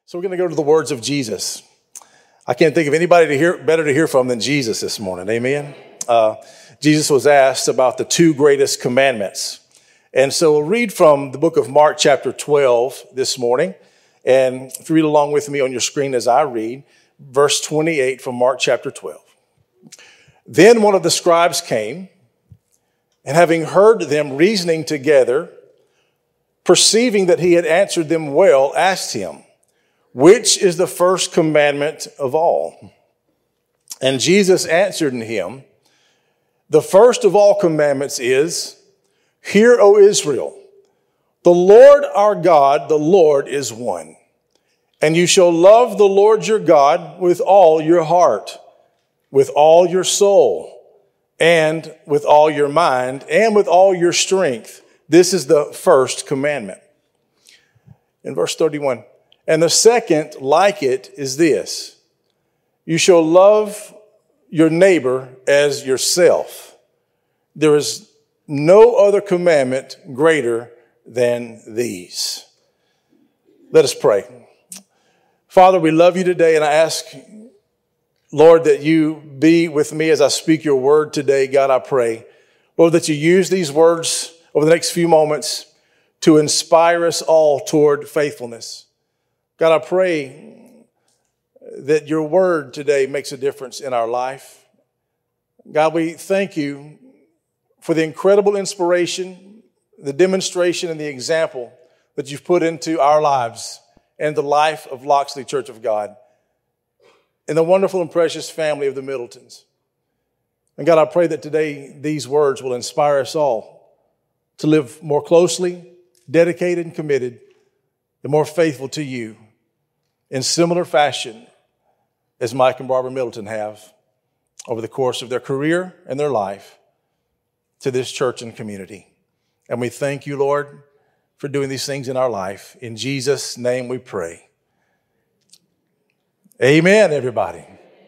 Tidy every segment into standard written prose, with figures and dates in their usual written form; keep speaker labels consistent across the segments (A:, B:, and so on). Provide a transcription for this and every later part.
A: So we're going to go to the words of Jesus. I can't think of anybody better to hear from than Jesus this morning. Amen. Jesus was asked about the two greatest commandments. And so we'll read from the book of Mark chapter 12 this morning. And if you read along with me on your screen as I read, verse 28 from Mark chapter 12. Then one of the scribes came, and having heard them reasoning together, perceiving that he had answered them well, asked him, which is the first commandment of all? And Jesus answered him, the first of all commandments is, hear, O Israel, the Lord our God, the Lord is one. And you shall love the Lord your God with all your heart, with all your soul, and with all your mind, and with all your strength. This is the first commandment. In verse 31, and the second like it is this, you shall love your neighbor as yourself. There is no other commandment greater than these. Let us pray. Father, we love you today, and I ask, Lord, that you be with me as I speak your word today. God, I pray, Lord, that you use these words over the next few moments to inspire us all toward faithfulness. God, I pray that your word today makes a difference in our life. God, we thank you for the incredible inspiration, the demonstration, and the example that you've put into our lives and the life of Loxley Church of God and the wonderful and precious family of the Middletons. And God, I pray that today these words will inspire us all to live more closely, dedicated and committed, and more faithful to you in similar fashion as Mike and Barbara Middleton have over the course of their career and their life to this church and community. And we thank you, Lord, for doing these things in our life. In Jesus' name we pray. Amen, everybody.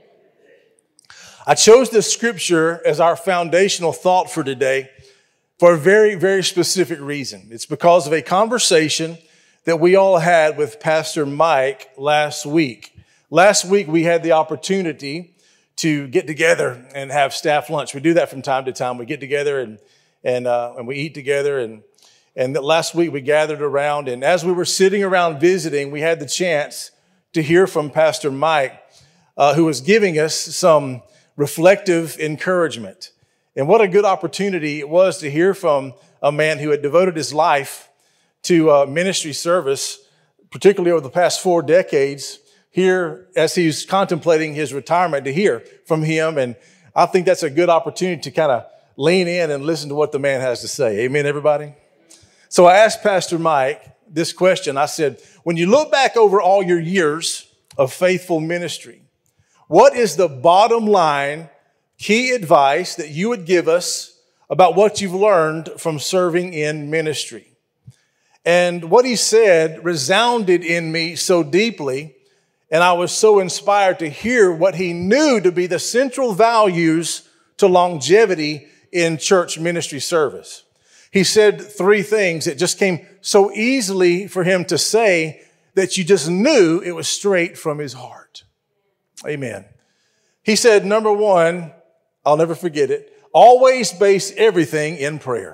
A: I chose this scripture as our foundational thought for today for a very, very specific reason. It's because of a conversation that we all had with Pastor Mike last week. Last week, we had the opportunity to get together and have staff lunch. We do that from time to time. We get together and we eat together. And last week, we gathered around. And as we were sitting around visiting, we had the chance to hear from Pastor Mike, who was giving us some reflective encouragement. And what a good opportunity it was to hear from a man who had devoted his life to ministry service, particularly over the past 4 decades, here as he's contemplating his retirement, to hear from him. And I think that's a good opportunity to kind of lean in and listen to what the man has to say. Amen, everybody? So I asked Pastor Mike this question. I said, when you look back over all your years of faithful ministry, what is the bottom line key advice that you would give us about what you've learned from serving in ministry? And what he said resounded in me so deeply, and I was so inspired to hear what he knew to be the central values to longevity in church ministry service. He said 3 things that just came so easily for him to say that you just knew it was straight from his heart. Amen. He said, number 1, I'll never forget it, always base everything in prayer.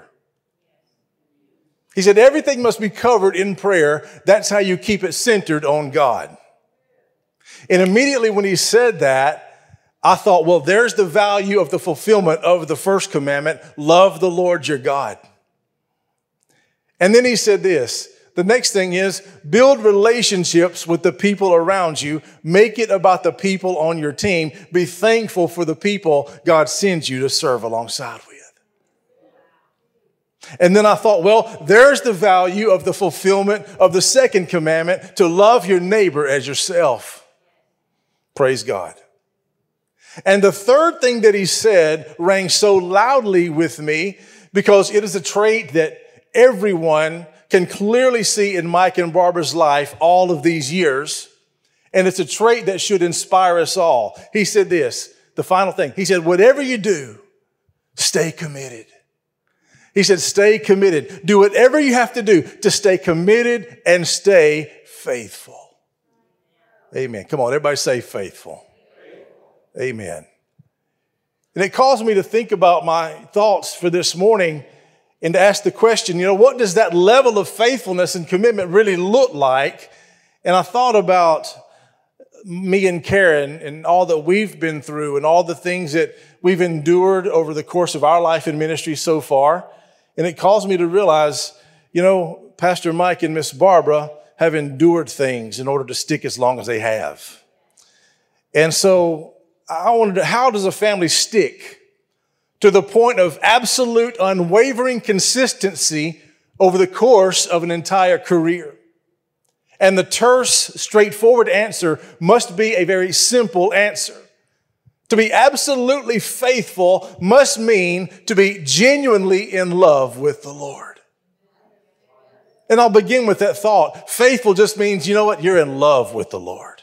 A: He said, everything must be covered in prayer. That's how you keep it centered on God. And immediately when he said that, I thought, well, there's the value of the fulfillment of the first commandment, love the Lord your God. And then he said this, the next thing is build relationships with the people around you. Make it about the people on your team. Be thankful for the people God sends you to serve alongside with. And then I thought, well, there's the value of the fulfillment of the second commandment, to love your neighbor as yourself. Praise God. And the third thing that he said rang so loudly with me because it is a trait that everyone can clearly see in Mike and Barbara's life all of these years. And it's a trait that should inspire us all. He said this, the final thing. He said, whatever you do, stay committed. He said, stay committed. Do whatever you have to do to stay committed and stay faithful. Amen. Come on, everybody say faithful. Amen. And it caused me to think about my thoughts for this morning and to ask the question, what does that level of faithfulness and commitment really look like? And I thought about me and Karen and all that we've been through and all the things that we've endured over the course of our life in ministry so far. And it caused me to realize, Pastor Mike and Miss Barbara have endured things in order to stick as long as they have. And so I wondered, how does a family stick to the point of absolute unwavering consistency over the course of an entire career? And the terse, straightforward answer must be a very simple answer. To be absolutely faithful must mean to be genuinely in love with the Lord. And I'll begin with that thought. Faithful just means, you're in love with the Lord.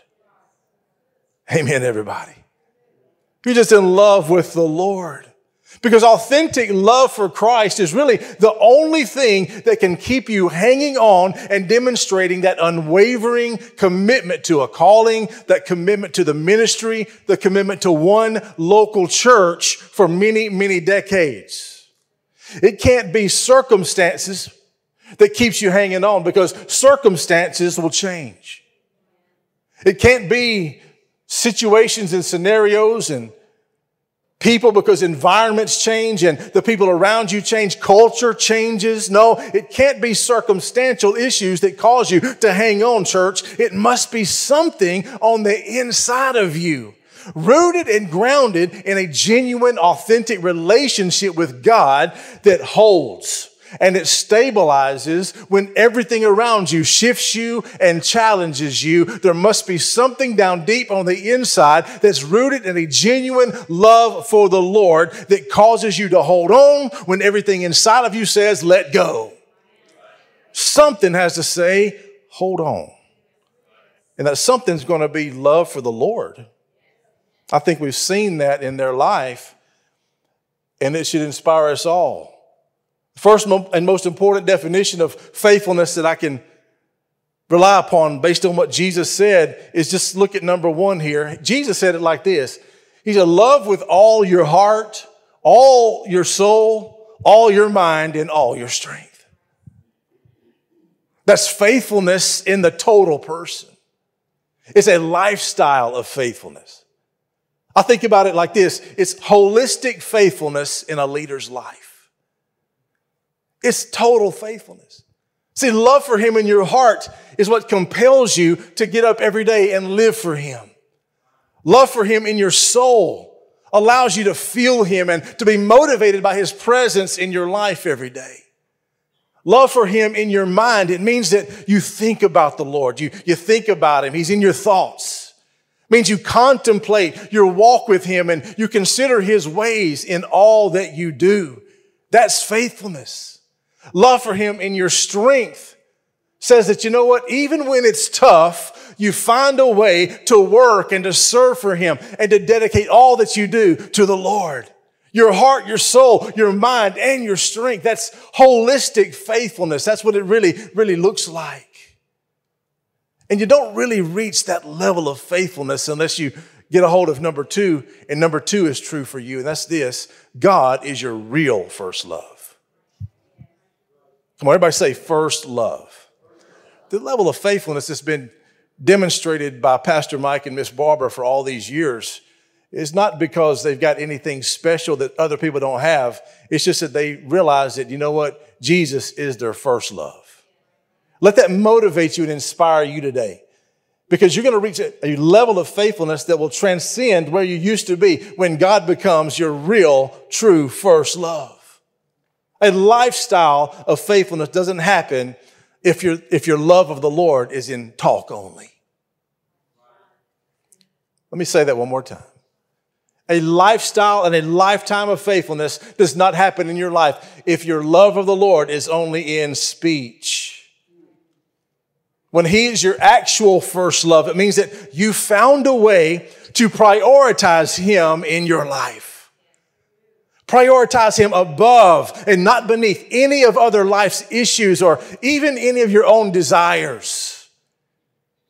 A: Amen, everybody. You're just in love with the Lord. Because authentic love for Christ is really the only thing that can keep you hanging on and demonstrating that unwavering commitment to a calling, that commitment to the ministry, the commitment to one local church for many, many decades. It can't be circumstances that keeps you hanging on, because circumstances will change. It can't be situations and scenarios and people, because environments change and the people around you change. Culture changes. No, it can't be circumstantial issues that cause you to hang on, church. It must be something on the inside of you, rooted and grounded in a genuine, authentic relationship with God that holds and it stabilizes when everything around you shifts you and challenges you. There must be something down deep on the inside that's rooted in a genuine love for the Lord that causes you to hold on when everything inside of you says, let go. Something has to say, hold on. And that something's going to be love for the Lord. I think we've seen that in their life, and it should inspire us all. First and most important definition of faithfulness that I can rely upon based on what Jesus said is just look at number 1 here. Jesus said it like this. He said, love with all your heart, all your soul, all your mind, and all your strength. That's faithfulness in the total person. It's a lifestyle of faithfulness. I think about it like this. It's holistic faithfulness in a leader's life. It's total faithfulness. See, love for Him in your heart is what compels you to get up every day and live for Him. Love for Him in your soul allows you to feel Him and to be motivated by His presence in your life every day. Love for Him in your mind, it means that you think about the Lord. You think about Him. He's in your thoughts. It means you contemplate your walk with Him and you consider His ways in all that you do. That's faithfulness. Love for Him in your strength says that, even when it's tough, you find a way to work and to serve for Him and to dedicate all that you do to the Lord. Your heart, your soul, your mind, and your strength. That's holistic faithfulness. That's what it really, really looks like. And you don't really reach that level of faithfulness unless you get a hold of number 2. And number 2 is true for you. And that's this. God is your real first love. Come on, everybody say first love. The level of faithfulness that's been demonstrated by Pastor Mike and Miss Barbara for all these years is not because they've got anything special that other people don't have. It's just that they realize that, Jesus is their first love. Let that motivate you and inspire you today, because you're going to reach a level of faithfulness that will transcend where you used to be when God becomes your real, true first love. A lifestyle of faithfulness doesn't happen if your love of the Lord is in talk only. Let me say that one more time. A lifestyle and a lifetime of faithfulness does not happen in your life if your love of the Lord is only in speech. When He is your actual first love, it means that you found a way to prioritize Him in your life. Prioritize Him above and not beneath any of other life's issues or even any of your own desires.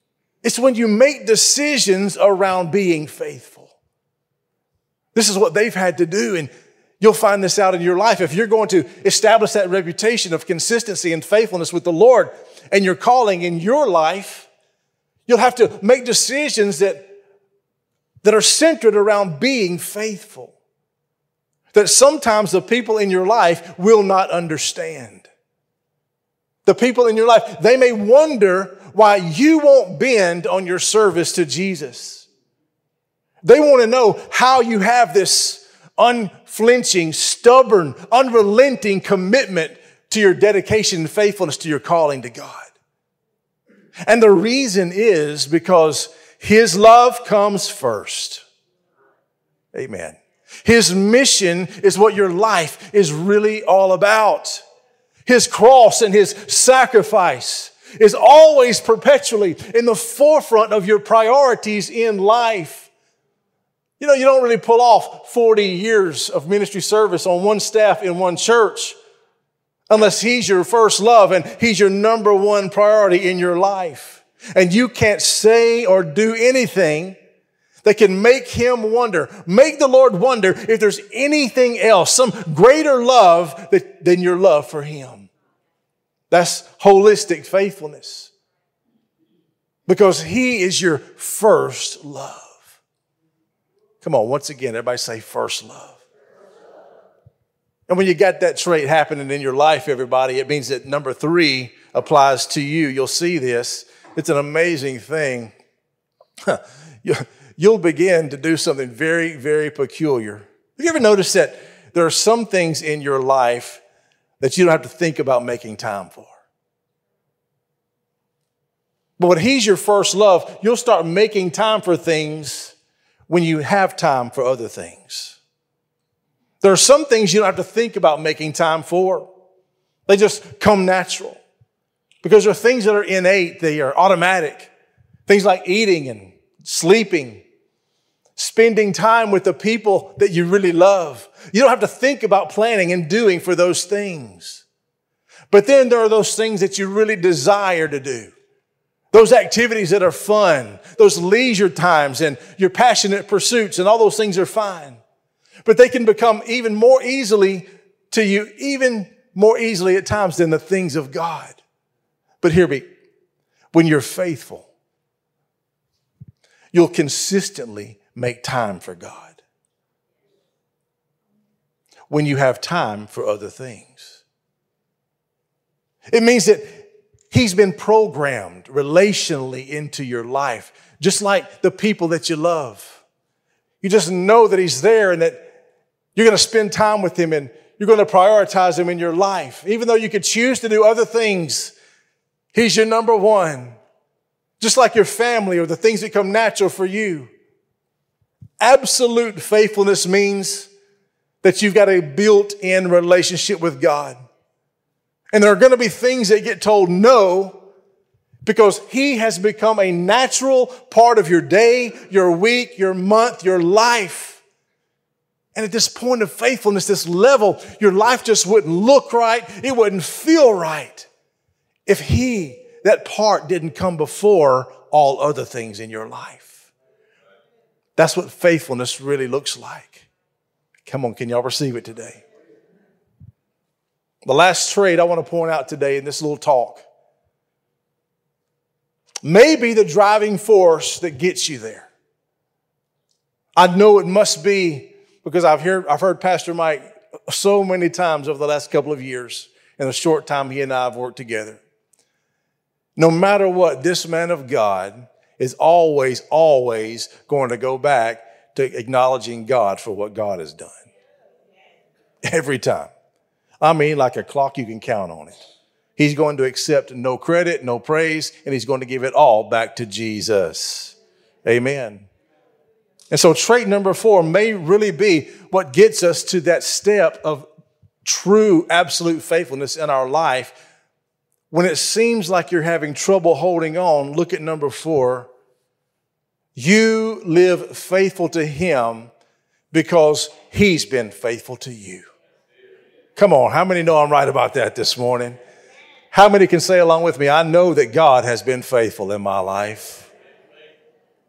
A: It's when you make decisions around being faithful. This is what they've had to do, and you'll find this out in your life. If you're going to establish that reputation of consistency and faithfulness with the Lord and your calling in your life, you'll have to make decisions that are centered around being faithful. That sometimes the people in your life will not understand. The people in your life, they may wonder why you won't bend on your service to Jesus. They want to know how you have this unflinching, stubborn, unrelenting commitment to your dedication and faithfulness to your calling to God. And the reason is because His love comes first. Amen. His mission is what your life is really all about. His cross and His sacrifice is always perpetually in the forefront of your priorities in life. You know, you don't really pull off 40 years of ministry service on one staff in one church unless He's your first love and He's your number one priority in your life. And you can't say or do anything that can make Him wonder, make the Lord wonder if there's anything else, some greater love than your love for Him. That's holistic faithfulness. Because He is your first love. Come on, once again, everybody say first love. And when you got that trait happening in your life, everybody, it means that number 3 applies to you. You'll see this. It's an amazing thing. You'll begin to do something very, very peculiar. Have you ever noticed that there are some things in your life that you don't have to think about making time for? But when He's your first love, you'll start making time for things when you have time for other things. There are some things you don't have to think about making time for. They just come natural. Because they're things that are innate, they are automatic. Things like eating and sleeping, spending time with the people that you really love. You don't have to think about planning and doing for those things. But then there are those things that you really desire to do. Those activities that are fun, those leisure times and your passionate pursuits, and all those things are fine. But they can become even more easily to you, even more easily at times than the things of God. But hear me, when you're faithful, you'll consistently make time for God. When you have time for other things. It means that He's been programmed relationally into your life, just like the people that you love. You just know that He's there and that you're going to spend time with Him and you're going to prioritize Him in your life. Even though you could choose to do other things, He's your number one. Just like your family or the things that come natural for you. Absolute faithfulness means that you've got a built-in relationship with God. And there are going to be things that get told no because He has become a natural part of your day, your week, your month, your life. And at this point of faithfulness, this level, your life just wouldn't look right. It wouldn't feel right if He, that part, didn't come before all other things in your life. That's what faithfulness really looks like. Come on, can y'all receive it today? The last trait I want to point out today in this little talk may be the driving force that gets you there. I know it must be because I've heard Pastor Mike so many times over the last couple of years in the short time he and I have worked together. No matter what, this man of God is always going to go back to acknowledging God for what God has done. Every time. I mean, like a clock, you can count on it. He's going to accept no credit, no praise, and he's going to give it all back to Jesus. Amen. And so trait number 4 may really be what gets us to that step of true, absolute faithfulness in our life. When it seems like you're having trouble holding on, look at number 4. You live faithful to Him because He's been faithful to you. Come on, how many know I'm right about that this morning? How many can say along with me, I know that God has been faithful in my life?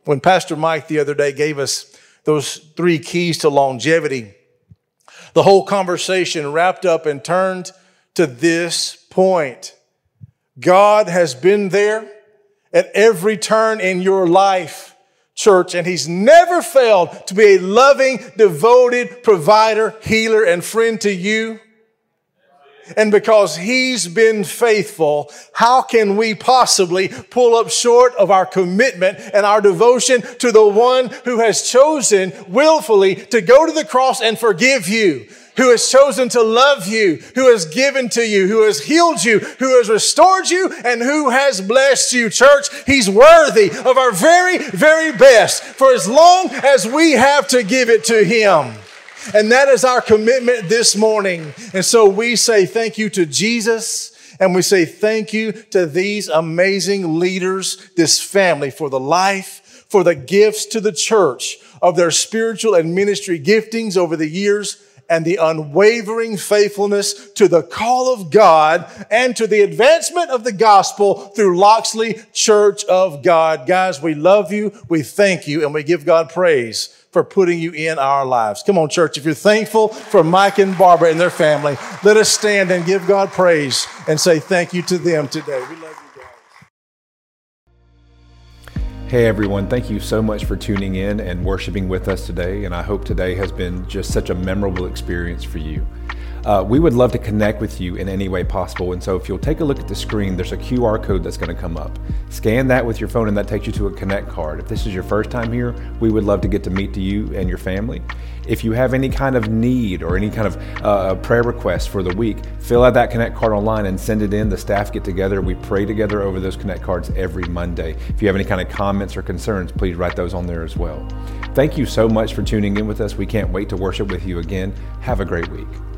A: When Pastor Mike the other day gave us those 3 keys to longevity, the whole conversation wrapped up and turned to this point. God has been there at every turn in your life, church, and He's never failed to be a loving, devoted provider, healer, and friend to you. And because He's been faithful, how can we possibly pull up short of our commitment and our devotion to the one who has chosen willfully to go to the cross and forgive you, who has chosen to love you, who has given to you, who has healed you, who has restored you, and who has blessed you? Church, He's worthy of our very, very best for as long as we have to give it to Him. And that is our commitment this morning. And so we say thank you to Jesus, and we say thank you to these amazing leaders, this family, for the life, for the gifts to the church of their spiritual and ministry giftings over the years, and the unwavering faithfulness to the call of God and to the advancement of the gospel through Loxley Church of God. Guys, we love you, we thank you, and we give God praise for putting you in our lives. Come on, church, if you're thankful for Mike and Barbara and their family, let us stand and give God praise and say thank you to them today. We love you guys.
B: Hey everyone, thank you so much for tuning in and worshiping with us today, and I hope today has been just such a memorable experience for you. We would love to connect with you in any way possible, and so if you'll take a look at the screen, there's a QR code that's going to come up. Scan that with your phone and that takes you to a Connect card. If this is your first time here, we would love to get to meet you and your family. If you have any kind of need or any kind of prayer request for the week, fill out that Connect card online and send it in. The staff get together. We pray together over those Connect cards every Monday. If you have any kind of comments or concerns, please write those on there as well. Thank you so much for tuning in with us. We can't wait to worship with you again. Have a great week.